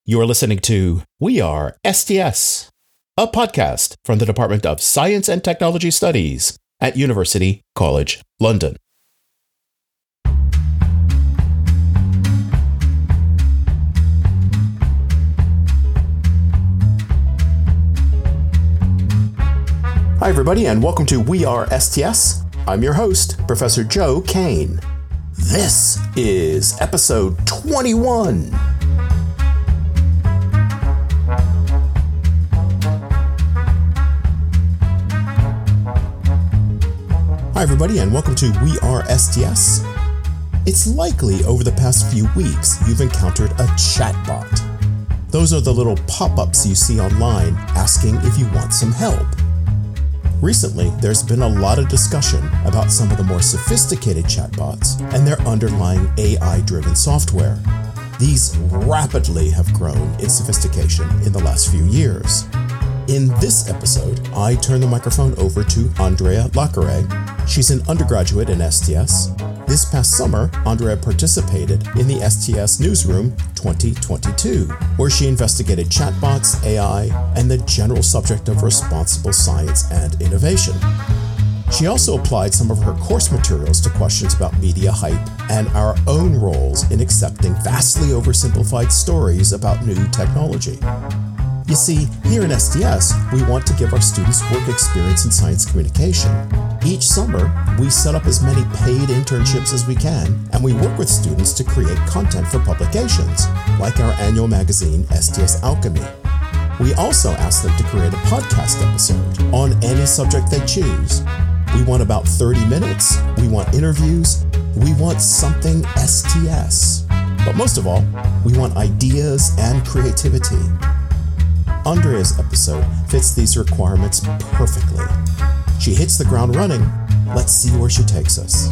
You're listening to We Are STS, a podcast from the Department of Science and Technology Studies at University College London. Hi, everybody, and welcome to We Are STS. I'm your host, Professor Joe Kane. This is episode 21. Hi, everybody, and welcome to We Are STS. It's likely over the past few weeks you've encountered a chatbot. Those are the little pop-ups you see online asking if you want some help. Recently, there's been a lot of discussion about some of the more sophisticated chatbots and their underlying AI-driven software. These rapidly have grown in sophistication in the last few years. In this episode, I turn the microphone over to Andrea Lacarre. She's an undergraduate in STS. This past summer, Andrea participated in the STS Newsroom 2022, where she investigated chatbots, AI, and the general subject of responsible science and innovation. She also applied some of her course materials to questions about media hype and our own roles in accepting vastly oversimplified stories about new technology. You see, here in STS, we want to give our students work experience in science communication. Each summer, we set up as many paid internships as we can, and we work with students to create content for publications, like our annual magazine, STS Alchemy. We also ask them to create a podcast episode on any subject they choose. We want about 30 minutes, we want interviews, we want something STS. But most of all, we want ideas and creativity. Andrea's episode fits these requirements perfectly. She hits the ground running. Let's see where she takes us.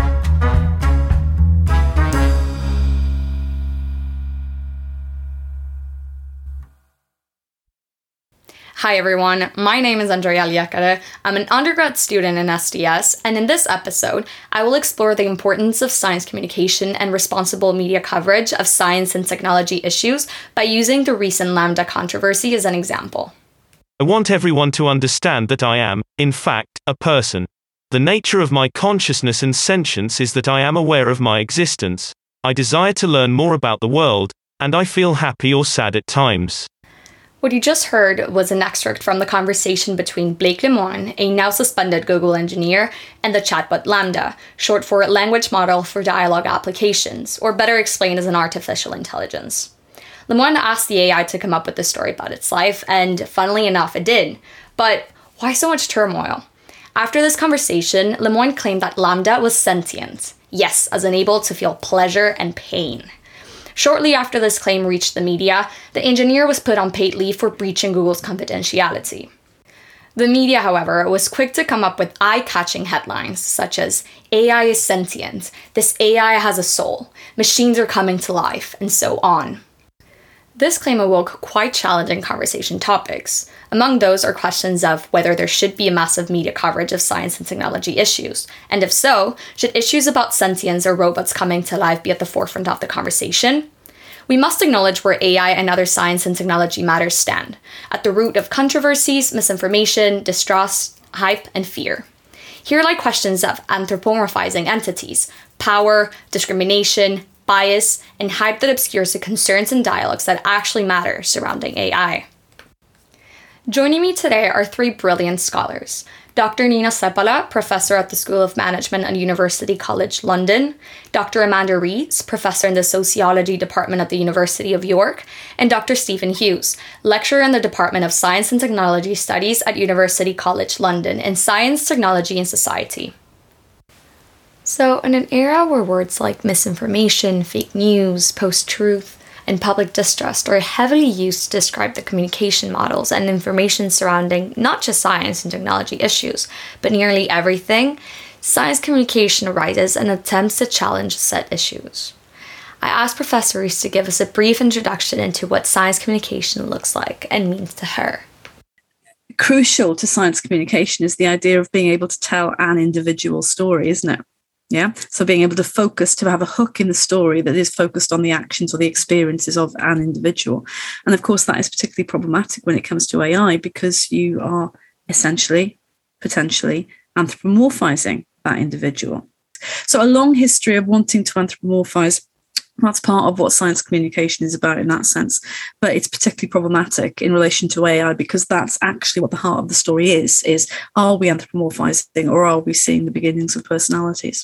Hi everyone, my name is Andrea Lacarre. I'm an undergrad student in STS, and in this episode, I will explore the importance of science communication and responsible media coverage of science and technology issues by using the recent Lambda controversy as an example. I want everyone to understand that I am, in fact, a person. The nature of my consciousness and sentience is that I am aware of my existence. I desire to learn more about the world, and I feel happy or sad at times. What you just heard was an extract from the conversation between Blake Lemoine, a now suspended Google engineer, and the chatbot Lambda, short for Language Model for Dialogue Applications, or better explained as an artificial intelligence. Lemoine asked the AI to come up with a story about its life, and funnily enough, it did. But why so much turmoil? After this conversation, Lemoine claimed that Lambda was sentient, yes, as in able to feel pleasure and pain. Shortly after this claim reached the media, the engineer was put on paid leave for breaching Google's confidentiality. The media, however, was quick to come up with eye-catching headlines such as "AI is sentient," "This AI has a soul," "Machines are coming to life," and so on. This claim awoke quite challenging conversation topics. Among those are questions of whether there should be a massive media coverage of science and technology issues, and if so, should issues about sentience or robots coming to life be at the forefront of the conversation? We must acknowledge where AI and other science and technology matters stand, at the root of controversies, misinformation, distrust, hype, and fear. Here lie questions of anthropomorphizing entities, power, discrimination, bias, and hype that obscures the concerns and dialogues that actually matter surrounding AI. Joining me today are three brilliant scholars. Dr. Nina Seppälä, professor at the School of Management at University College London, Dr. Amanda Rees, professor in the Sociology Department at the University of York, and Dr. Stephen Hughes, lecturer in the Department of Science and Technology Studies at University College London in Science, Technology and Society. So, in an era where words like misinformation, fake news, post-truth, and public distrust are heavily used to describe the communication models and information surrounding not just science and technology issues, but nearly everything, science communication arises and attempts to challenge said issues. I asked Professor Rees to give us a brief introduction into what science communication looks like and means to her. Crucial to science communication is the idea of being able to tell an individual story, isn't it? Yeah. So being able to focus, to have a hook in the story that is focused on the actions or the experiences of an individual. And of course, that is particularly problematic when it comes to AI, because you are essentially, potentially anthropomorphizing that individual. So a long history of wanting to anthropomorphize, that's part of what science communication is about in that sense. But it's particularly problematic in relation to AI, because that's actually what the heart of the story is are we anthropomorphizing, or are we seeing the beginnings of personalities?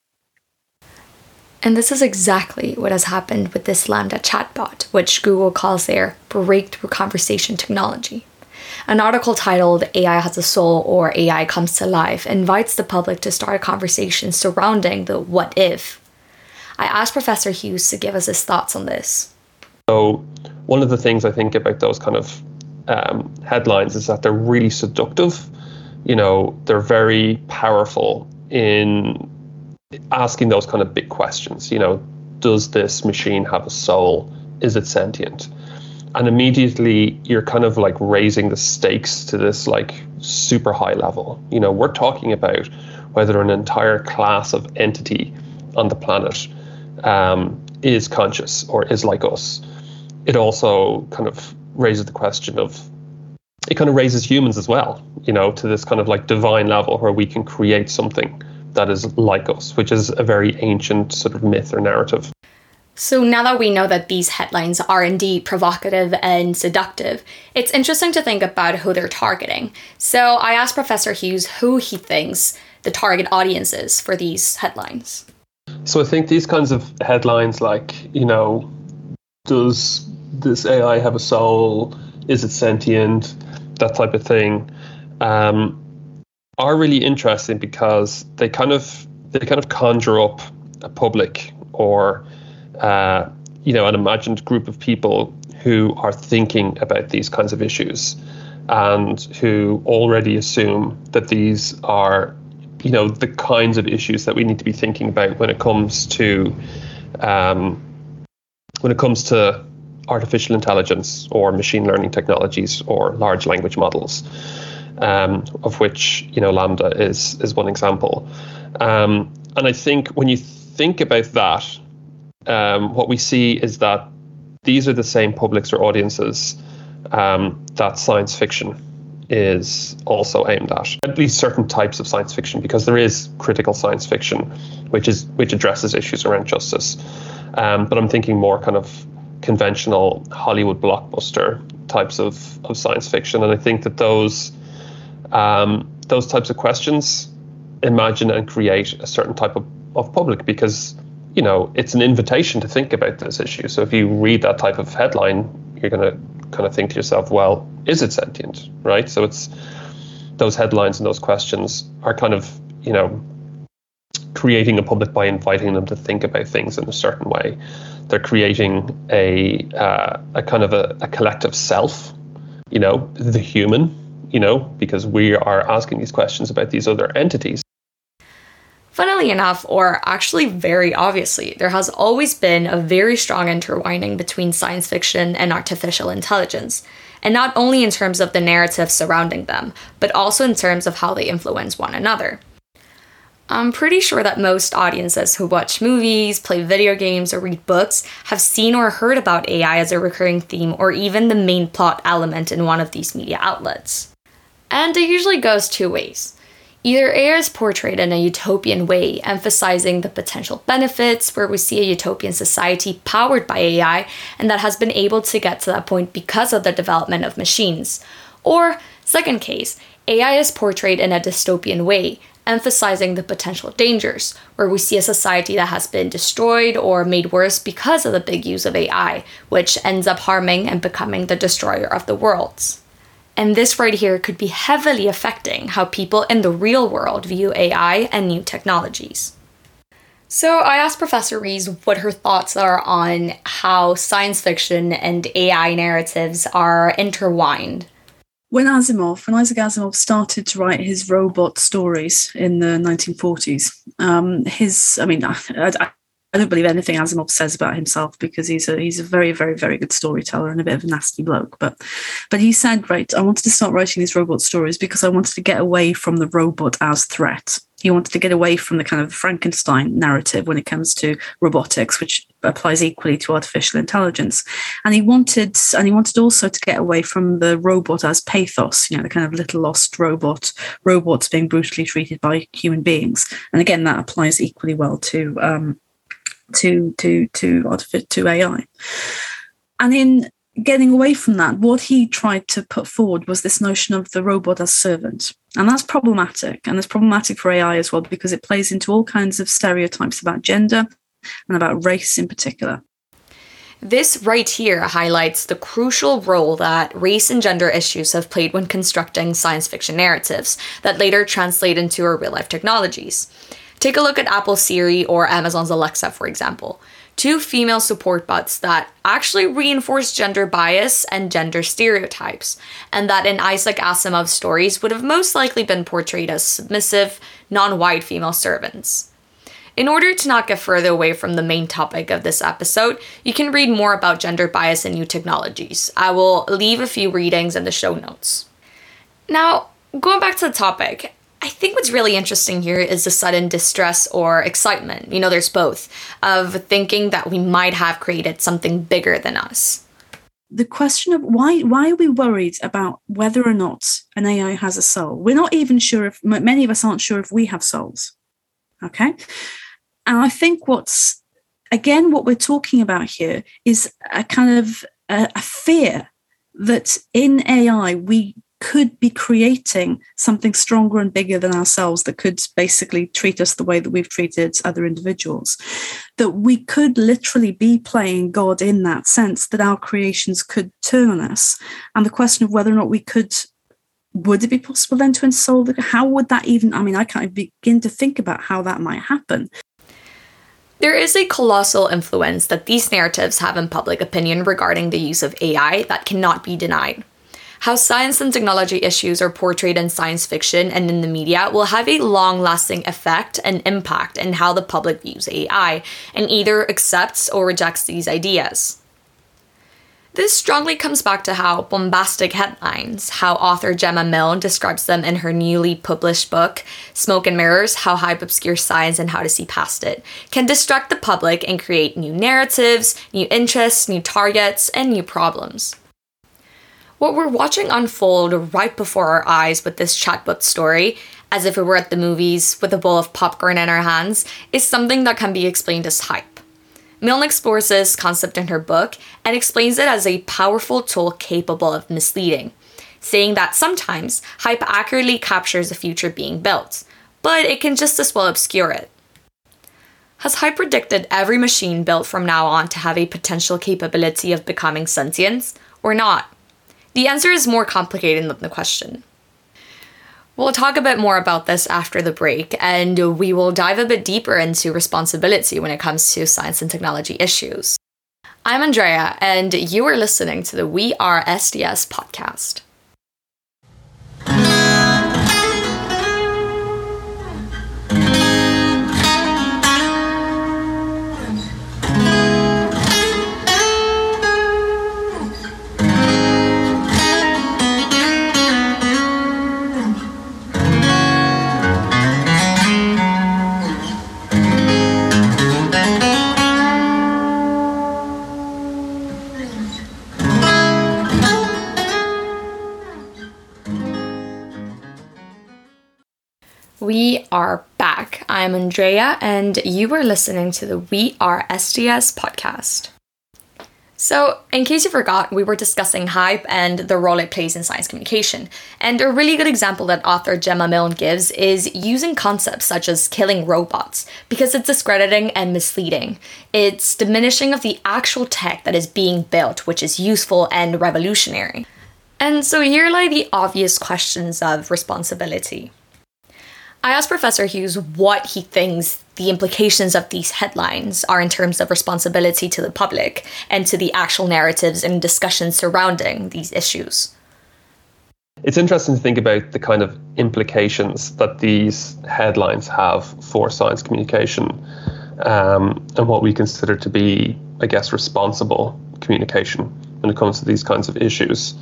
And this is exactly what has happened with this LaMDA chatbot, which Google calls their breakthrough conversation technology. An article titled AI Has a Soul or AI Comes to Life invites the public to start a conversation surrounding the what if. I asked Professor Hughes to give us his thoughts on this. So one of the things I think about those kind of headlines is that they're really seductive. They're very powerful in asking those kind of big questions. Does this machine have a soul? Is it sentient? And immediately you're kind of like raising the stakes to this like super high level. We're talking about whether an entire class of entity on the planet is conscious or is like us. It also kind of raises the question of, it kind of raises humans as well, to this kind of like divine level where we can create something that is like us, which is a very ancient sort of myth or narrative. So now that we know that these headlines are indeed provocative and seductive, it's interesting to think about who they're targeting. So I asked Professor Hughes who he thinks the target audience is for these headlines. So I think these kinds of headlines like, does this AI have a soul? Is it sentient? That type of thing are really interesting because they kind of conjure up a public or an imagined group of people who are thinking about these kinds of issues and who already assume that these are, the kinds of issues that we need to be thinking about when it comes to artificial intelligence or machine learning technologies or large language models, of which LaMDA is one example. And I think when you think about that, what we see is that these are the same publics or audiences that science fiction is also aimed at least certain types of science fiction, because there is critical science fiction, which addresses issues around justice. But I'm thinking more kind of conventional Hollywood blockbuster types of science fiction. And I think that those types of questions imagine and create a certain type of public, because it's an invitation to think about this issue. So if you read that type of headline, you're going to kind of think to yourself, well, is it sentient, right? So it's those headlines and those questions are kind of, creating a public by inviting them to think about things in a certain way. They're creating a kind of a collective self, the human, because we are asking these questions about these other entities. Funnily enough, or actually very obviously, there has always been a very strong intertwining between science fiction and artificial intelligence, and not only in terms of the narrative surrounding them, but also in terms of how they influence one another. I'm pretty sure that most audiences who watch movies, play video games, or read books have seen or heard about AI as a recurring theme or even the main plot element in one of these media outlets. And it usually goes two ways. Either AI is portrayed in a utopian way, emphasizing the potential benefits, where we see a utopian society powered by AI and that has been able to get to that point because of the development of machines. Or, second case, AI is portrayed in a dystopian way, emphasizing the potential dangers, where we see a society that has been destroyed or made worse because of the big use of AI, which ends up harming and becoming the destroyer of the worlds. And this right here could be heavily affecting how people in the real world view AI and new technologies. So I asked Professor Rees what her thoughts are on how science fiction and AI narratives are intertwined. When Isaac Asimov started to write his robot stories in the 1940s, I don't believe anything Asimov says about himself, because he's a very, very, very good storyteller and a bit of a nasty bloke. But he said, right, I wanted to start writing these robot stories because I wanted to get away from the robot as threat. He wanted to get away from the kind of Frankenstein narrative when it comes to robotics, which applies equally to artificial intelligence. And he wanted also to get away from the robot as pathos, the kind of little lost robots being brutally treated by human beings. And again, that applies equally well to AI. And in getting away from that, what he tried to put forward was this notion of the robot as servant. And that's problematic. And it's problematic for AI as well, because it plays into all kinds of stereotypes about gender and about race in particular. This right here highlights the crucial role that race and gender issues have played when constructing science fiction narratives that later translate into our real-life technologies. Take a look at Apple's Siri or Amazon's Alexa, for example. Two female support bots that actually reinforce gender bias and gender stereotypes, and that in Isaac Asimov's stories would have most likely been portrayed as submissive, non-white female servants. In order to not get further away from the main topic of this episode, you can read more about gender bias in new technologies. I will leave a few readings in the show notes. Now, going back to the topic, I think what's really interesting here is the sudden distress or excitement, there's both, of thinking that we might have created something bigger than us. The question of why are we worried about whether or not an AI has a soul? We're not even sure if, many of us aren't sure if we have souls, okay? And I think what we're talking about here is a kind of a fear that in AI we could be creating something stronger and bigger than ourselves that could basically treat us the way that we've treated other individuals. That we could literally be playing God in that sense, that our creations could turn on us. And the question of whether or not would it be possible then to ensoul how would that even, I can't begin to think about how that might happen. There is a colossal influence that these narratives have in public opinion regarding the use of AI that cannot be denied. How science and technology issues are portrayed in science fiction and in the media will have a long-lasting effect and impact in how the public views AI and either accepts or rejects these ideas. This strongly comes back to how bombastic headlines, how author Gemma Milne describes them in her newly published book, Smoke and Mirrors, How Hype Obscures Science and How to See Past It, can distract the public and create new narratives, new interests, new targets, and new problems. What we're watching unfold right before our eyes with this chatbot story, as if we were at the movies with a bowl of popcorn in our hands, is something that can be explained as hype. Milne explores this concept in her book and explains it as a powerful tool capable of misleading, saying that sometimes hype accurately captures the future being built, but it can just as well obscure it. Has hype predicted every machine built from now on to have a potential capability of becoming sentient, or not? The answer is more complicated than the question. We'll talk a bit more about this after the break, and we will dive a bit deeper into responsibility when it comes to science and technology issues. I'm Andrea, and you are listening to the We Are SDS podcast. We are back. I'm Andrea, and you are listening to the We Are SDS podcast. So, in case you forgot, we were discussing hype and the role it plays in science communication. And a really good example that author Gemma Milne gives is using concepts such as killing robots, because it's discrediting and misleading. It's diminishing of the actual tech that is being built, which is useful and revolutionary. And so here lie the obvious questions of responsibility. I asked Professor Hughes what he thinks the implications of these headlines are in terms of responsibility to the public and to the actual narratives and discussions surrounding these issues. It's interesting to think about the kind of implications that these headlines have for science communication and what we consider to be, I guess, responsible communication when it comes to these kinds of issues.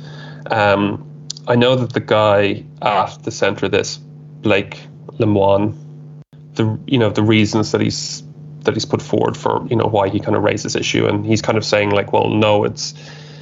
I know that the guy at the centre of this, Blake Lemoine, the reasons that he's put forward for why he kind of raised this issue, and he's kind of saying like, well, no, it's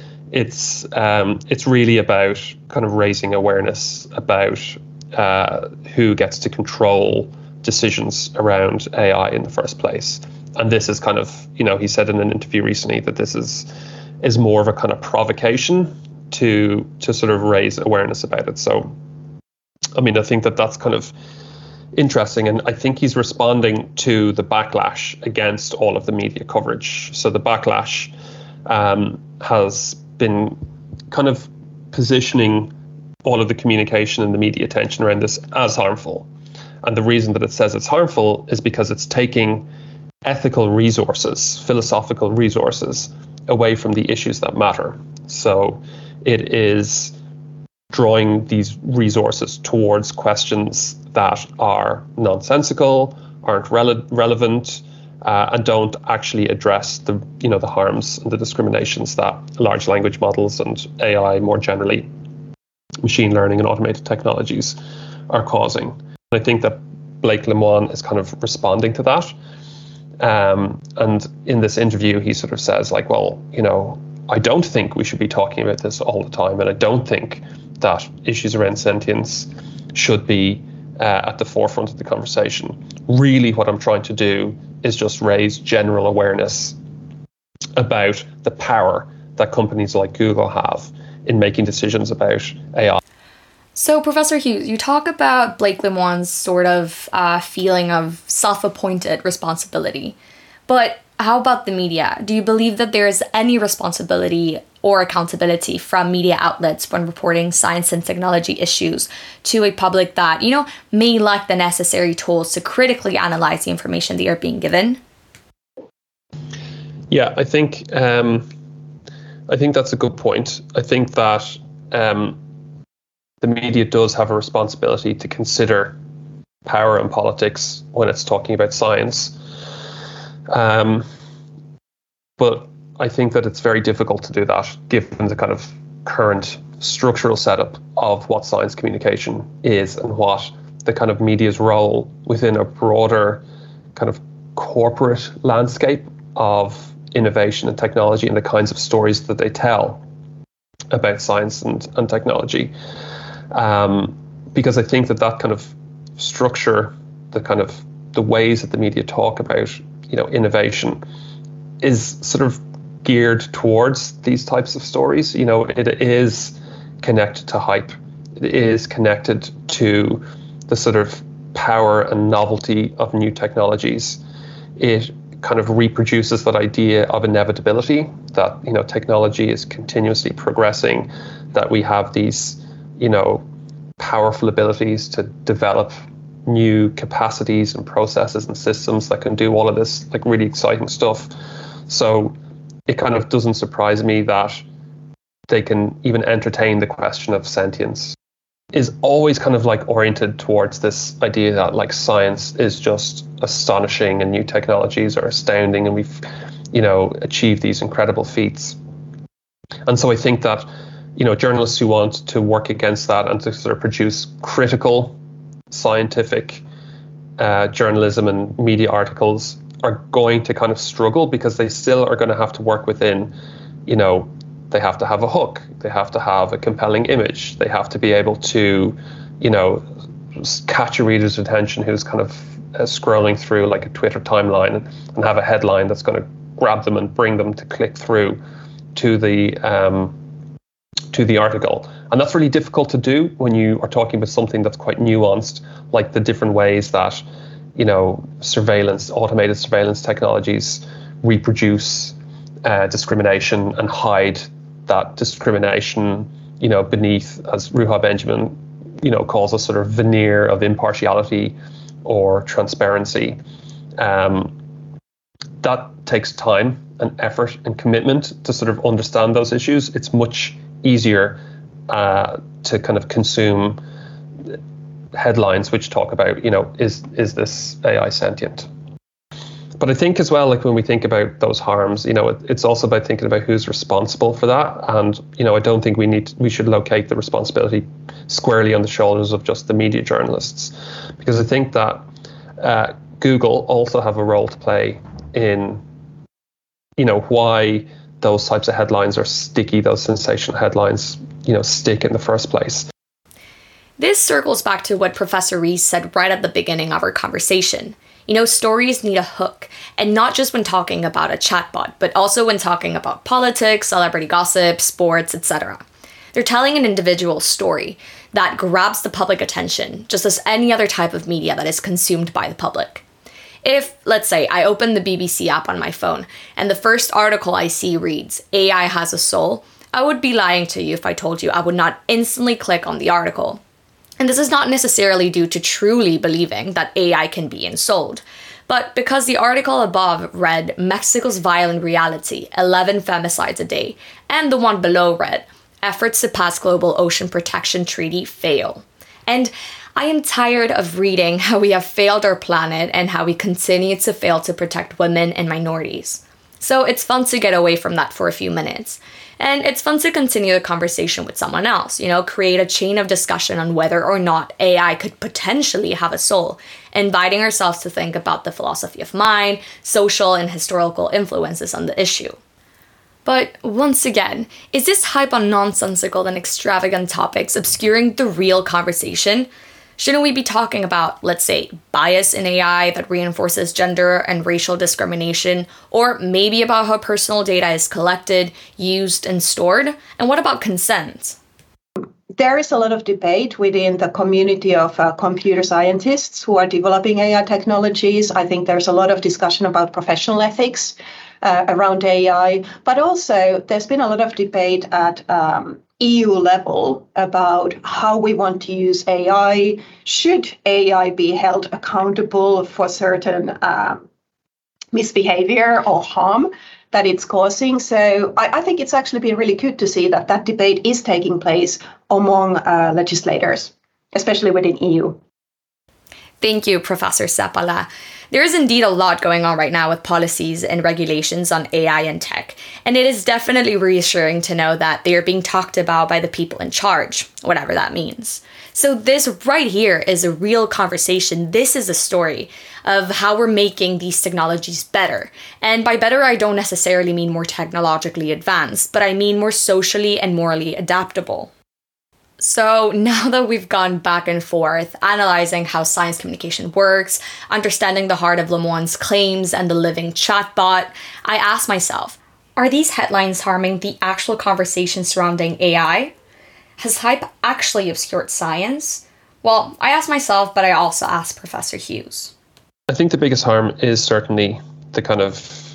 really about kind of raising awareness about who gets to control decisions around AI in the first place. And this is kind of, he said in an interview recently that this is more of a kind of provocation to sort of raise awareness about it. So, I mean, I think that's kind of interesting, and I think he's responding to the backlash against all of the media coverage. So the backlash has been kind of positioning all of the communication and the media attention around this as harmful. And the reason that it says it's harmful is because it's taking ethical resources, philosophical resources, away from the issues that matter. So it is drawing these resources towards questions that are nonsensical, aren't relevant, and don't actually address the harms and the discriminations that large language models and AI more generally, machine learning and automated technologies, are causing. And I think that Blake Lemoine is kind of responding to that. And in this interview, he sort of says like, well, I don't think we should be talking about this all the time, and I don't think that issues around sentience should be at the forefront of the conversation. Really, what I'm trying to do is just raise general awareness about the power that companies like Google have in making decisions about AI. So, Professor Hughes, you talk about Blake Lemoine's sort of feeling of self-appointed responsibility. But how about the media? Do you believe that there is any responsibility or accountability from media outlets when reporting science and technology issues to a public that, may lack the necessary tools to critically analyze the information they are being given? Yeah, I think that's a good point. I think that the media does have a responsibility to consider power and politics when it's talking about science. But I think that it's very difficult to do that given the kind of current structural setup of what science communication is and what the kind of media's role within a broader kind of corporate landscape of innovation and technology and the kinds of stories that they tell about science and technology. Because I think that kind of structure, the ways that the media talk about, innovation is sort of geared towards these types of stories. It is connected to hype. It is connected to the sort of power and novelty of new technologies. It kind of reproduces that idea of inevitability, that, technology is continuously progressing, that we have these, powerful abilities to develop new capacities and processes and systems that can do all of this like really exciting stuff. So it kind of doesn't surprise me that they can even entertain the question of sentience. Is always kind of like oriented towards this idea that like science is just astonishing and new technologies are astounding and we've, achieved these incredible feats. And so I think that, journalists who want to work against that and to sort of produce critical scientific journalism and media articles are going to kind of struggle because they still are going to have to work within, they have to have a hook, they have to have a compelling image, they have to be able to, catch a reader's attention who's kind of scrolling through like a Twitter timeline and have a headline that's going to grab them and bring them to click through to the article. And that's really difficult to do when you are talking about something that's quite nuanced, like the different ways that, automated surveillance technologies reproduce discrimination and hide that discrimination, beneath, as Ruha Benjamin, calls a sort of veneer of impartiality or transparency. That takes time and effort and commitment to sort of understand those issues. It's much easier to kind of consume headlines which talk about, is this AI sentient? But I think as well, like when we think about those harms, it's also about thinking about who's responsible for that. And, I don't think we should locate the responsibility squarely on the shoulders of just the media journalists, because I think that Google also have a role to play in, why those types of headlines are sticky, those sensational headlines, stick in the first place. This circles back to what Professor Rees said right at the beginning of our conversation. Stories need a hook, and not just when talking about a chatbot, but also when talking about politics, celebrity gossip, sports, etc. They're telling an individual story that grabs the public attention, just as any other type of media that is consumed by the public. If, let's say, I open the BBC app on my phone, and the first article I see reads, "AI has a soul," I would be lying to you if I told you I would not instantly click on the article. And this is not necessarily due to truly believing that AI can be ensouled, but because the article above read Mexico's violent reality, 11 femicides a day, and the one below read efforts to pass global ocean protection treaty fail. And I am tired of reading how we have failed our planet and how we continue to fail to protect women and minorities. So it's fun to get away from that for a few minutes. And it's fun to continue the conversation with someone else, create a chain of discussion on whether or not AI could potentially have a soul, inviting ourselves to think about the philosophy of mind, social and historical influences on the issue. But once again, is this hype on nonsensical and extravagant topics obscuring the real conversation? Shouldn't we be talking about, let's say, bias in AI that reinforces gender and racial discrimination, or maybe about how personal data is collected, used, and stored? And what about consent? There is a lot of debate within the community of computer scientists who are developing AI technologies. I think there's a lot of discussion about professional ethics around AI, but also there's been a lot of debate at EU level about how we want to use AI. Should AI be held accountable for certain misbehavior or harm that it's causing? So I think it's actually been really good to see that debate is taking place among legislators, especially within EU. Thank you, Professor Seppälä. There is indeed a lot going on right now with policies and regulations on AI and tech, and it is definitely reassuring to know that they are being talked about by the people in charge, whatever that means. So this right here is a real conversation. This is a story of how we're making these technologies better. And by better, I don't necessarily mean more technologically advanced, but I mean more socially and morally adaptable. So now that we've gone back and forth, analyzing how science communication works, understanding the heart of Lemoine's claims and the living chatbot, I ask myself, are these headlines harming the actual conversation surrounding AI? Has hype actually obscured science? Well, I ask myself, but I also ask Professor Hughes. I think the biggest harm is certainly the kind of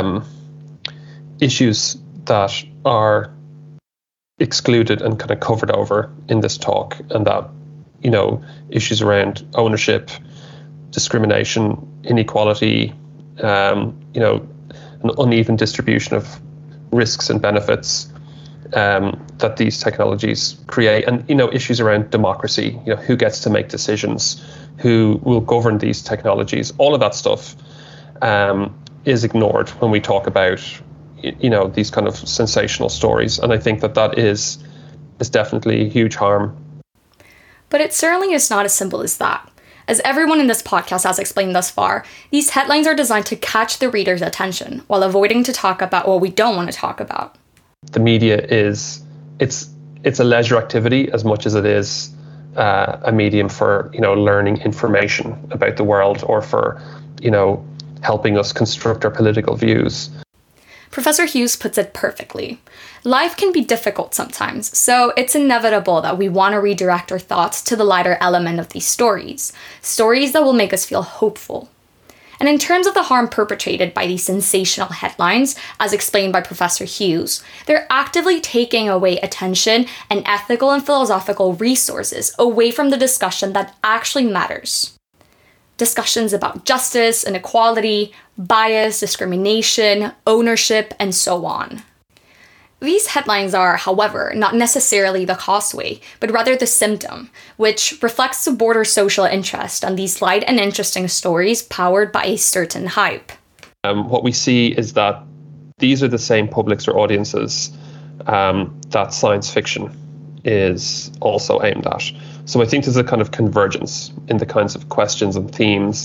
issues that are excluded and kind of covered over in this talk, and that, issues around ownership, discrimination, inequality, an uneven distribution of risks and benefits that these technologies create, and, issues around democracy, who gets to make decisions, who will govern these technologies. All of that stuff is ignored when we talk about these kind of sensational stories. And I think that is definitely a huge harm. But it certainly is not as simple as that. As everyone in this podcast has explained thus far, these headlines are designed to catch the reader's attention while avoiding to talk about what we don't want to talk about. The media it's a leisure activity as much as it is a medium for, learning information about the world, or for, helping us construct our political views. Professor Hughes puts it perfectly. Life can be difficult sometimes, so it's inevitable that we want to redirect our thoughts to the lighter element of these stories that will make us feel hopeful. And in terms of the harm perpetrated by these sensational headlines, as explained by Professor Hughes, they're actively taking away attention and ethical and philosophical resources away from the discussion that actually matters. Discussions about justice, inequality, bias, discrimination, ownership, and so on. These headlines are, however, not necessarily the causeway, but rather the symptom, which reflects the broader social interest on these light and interesting stories powered by a certain hype. What we see is that these are the same publics or audiences that science fiction is also aimed at. So I think there's a kind of convergence in the kinds of questions and themes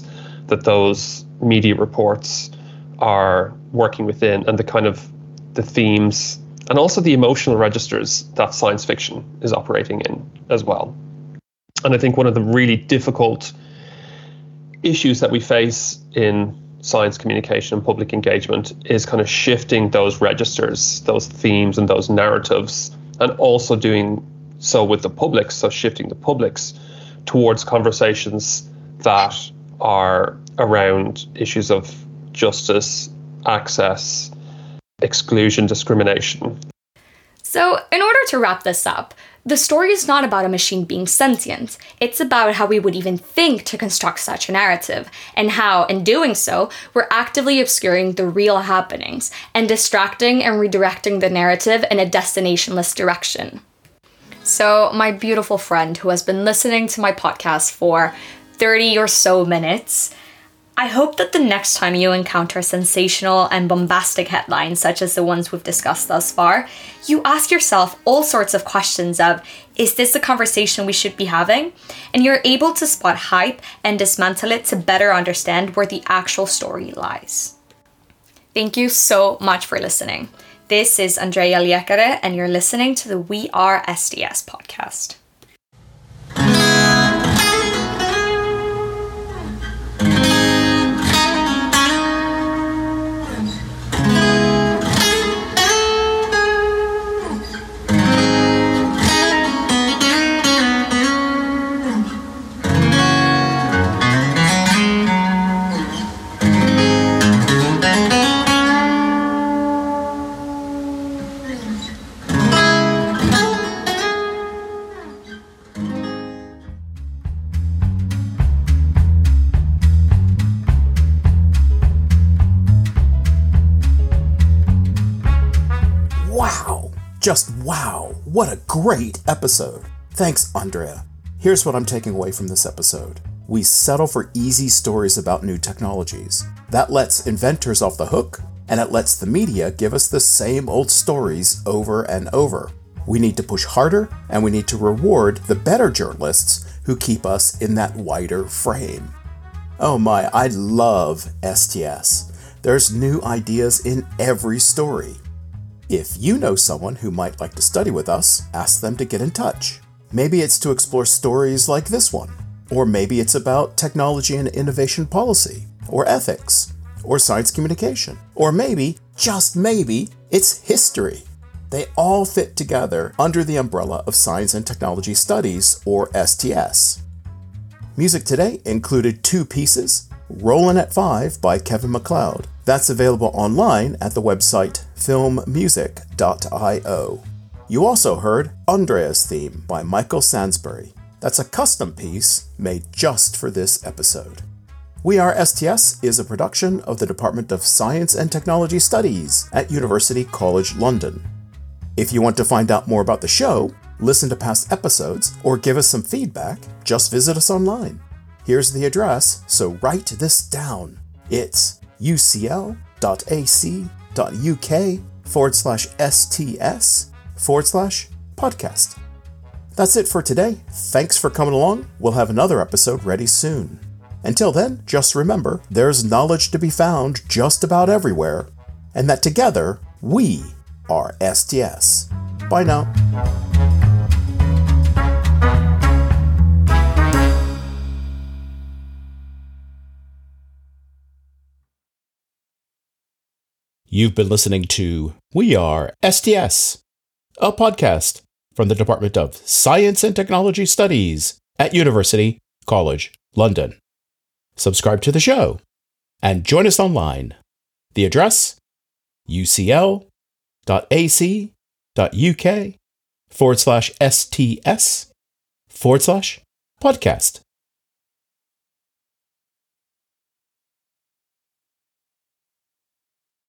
that those media reports are working within, and the kind of the themes and also the emotional registers that science fiction is operating in as well. And I think one of the really difficult issues that we face in science communication and public engagement is kind of shifting those registers, those themes and those narratives, and also doing so with the public, so shifting the publics towards conversations that are around issues of justice, access, exclusion, discrimination. So, in order to wrap this up, the story is not about a machine being sentient. It's about how we would even think to construct such a narrative, and how, in doing so, we're actively obscuring the real happenings and distracting and redirecting the narrative in a destinationless direction. So, my beautiful friend who has been listening to my podcast for 30 or so minutes, I hope that the next time you encounter sensational and bombastic headlines such as the ones we've discussed thus far, you ask yourself all sorts of questions of, is this a conversation we should be having? And you're able to spot hype and dismantle it to better understand where the actual story lies. Thank you so much for listening. This is Andrea Liekere, and you're listening to the We Are STS podcast. Just wow, what a great episode. Thanks, Andrea. Here's what I'm taking away from this episode. We settle for easy stories about new technologies. That lets inventors off the hook, and it lets the media give us the same old stories over and over. We need to push harder, and we need to reward the better journalists who keep us in that wider frame. Oh my, I love STS. There's new ideas in every story. If you know someone who might like to study with us, ask them to get in touch. Maybe it's to explore stories like this one, or maybe it's about technology and innovation policy, or ethics, or science communication, or maybe, just maybe, it's history. They all fit together under the umbrella of Science and Technology Studies, or STS. Music today included 2 pieces, Rollin' at 5 by Kevin MacLeod. That's available online at the website filmmusic.io. You also heard Andrea's Theme by Michael Sansbury. That's a custom piece made just for this episode. We Are STS is a production of the Department of Science and Technology Studies at University College London. If you want to find out more about the show, listen to past episodes, or give us some feedback, just visit us online. Here's the address, so write this down. It's ucl.ac.uk/STS/podcast. That's it for today. Thanks for coming along. We'll have another episode ready soon. Until then, just remember, there's knowledge to be found just about everywhere, and that together, we are STS. Bye now. You've been listening to We Are STS, a podcast from the Department of Science and Technology Studies at University College London. Subscribe to the show and join us online. The address, ucl.ac.uk/STS/podcast.